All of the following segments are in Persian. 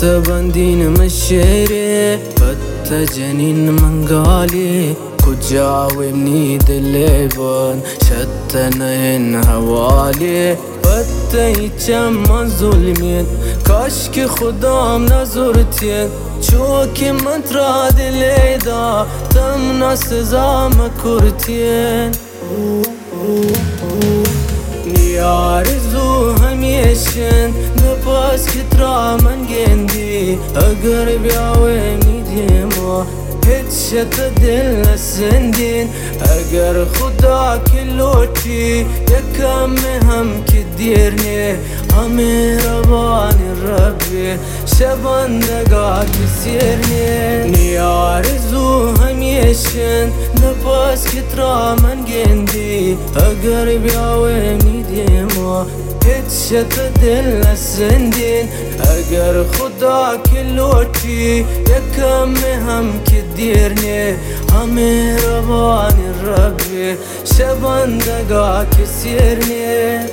بندین مشیره بت جنین منقالي كجاوبني دليبان شتنين هوالي بت يچم ظلمين كاشك خدام نظرتين چوكي منترا دليدا تم سزا مكرتين يارزو هميشن نباس كترا من جندي اگر بیاوینی دیما هیچ دل نسندین اگر خدا کلوچی یکم هم که دیرنی همه روان ربی شبندگاه کسیرنی نیارزو همیشن نباس کترا من گندی اگر بیاوینی دیما هیچ دل نسندین اگر خدا کلوچی یکم هم که دیرنی همه روان ربی شبندگاه کسیرنی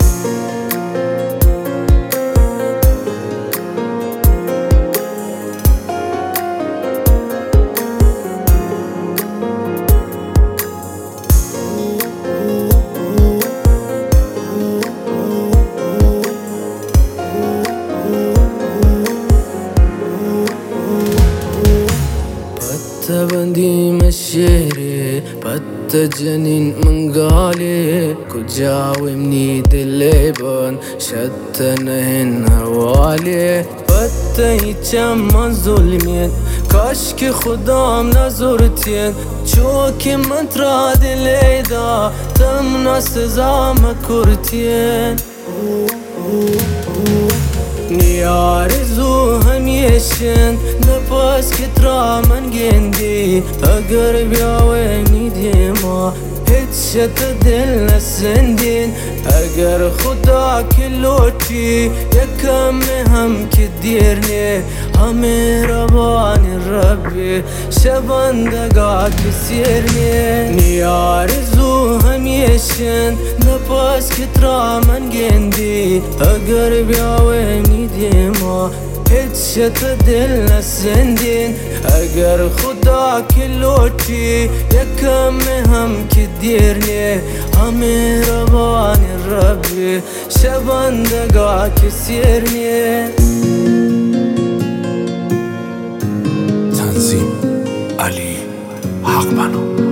بندي مشيري بت جنين منقالي كجاوبني دليبان شتنهن هوالي بت يچم ظلمين كاشك خدام نظرتين چوكي منترا دليدا تم سزا مكرتين نیارزو همیشن نباس کترا من گندی اگر بیاوینی دیما هیچ دل نسندین اگر خدا کلوچی یکم هم که دیرنی همه روان ربی شبندگاه کسیرنی نیارزو همیشن نباس کترا من گندی اگر بیاوینی دیما هیچ دل نسندین اگر خدا کلوچی یکم هم که دیرنی همه روان ربی شبندگاه کسیرنی تنظیم علی حقبانو